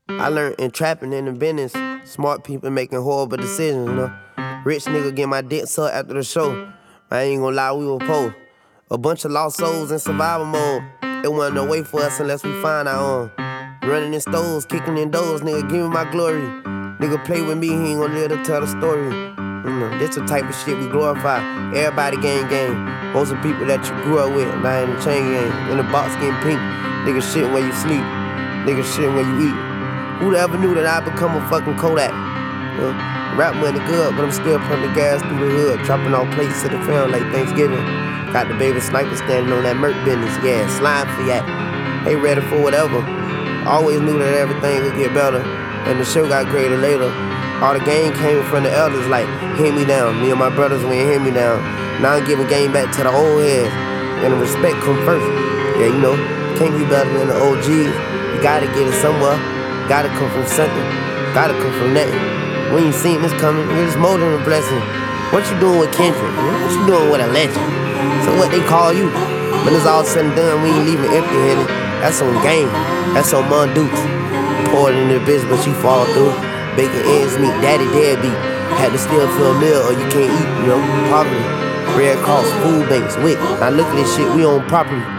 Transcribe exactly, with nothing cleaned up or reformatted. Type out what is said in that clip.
I learned in trapping in the business, smart people making horrible decisions, you know. Rich nigga get my dick sucked after the show. I ain't gonna lie, we were poor. A bunch of lost souls in survival mode. It wasn't no way for us unless we find our own. Running in stores, kicking in doors, nigga, give me my glory. Nigga play with me, he ain't gonna live to tell the story. You know, this the type of shit we glorify. Everybody gang gang. Most of the people that you grew up with, lying in the chain gang. In the box getting pink. Nigga shitting where you sleep. Nigga shitting where you eat. Who'd ever knew that I'd become a fucking Kodak? You know, rap money good, but I'm still pumping gas through the hood. Dropping off plates to the film like Thanksgiving. Got the baby sniper standing on that Merc business. Yeah, slime for that. They ready for whatever. Always knew that everything would get better. And the show got greater later. All the game came from the elders like, hand me down. Me and my brothers went hand me down. Now I'm giving game back to the old heads. And the respect come first. Yeah, you know, can't be better than the O Gs. You gotta get it somewhere. Gotta come from something. Gotta come from nothing. We ain't seen this coming. It's more than a blessing. What you doing with Kendrick? What you doing with a legend? So what they call you? When it's all said and done, we ain't leaving empty-headed. That's on game. That's on Mon Dukes. Pour it in the bitch, but you fall through. Baking ends meet, daddy deadbeat. Had to steal for a meal or you can't eat, you know, poverty. Red Cross, food banks, W I C. Now look at this shit, we own property.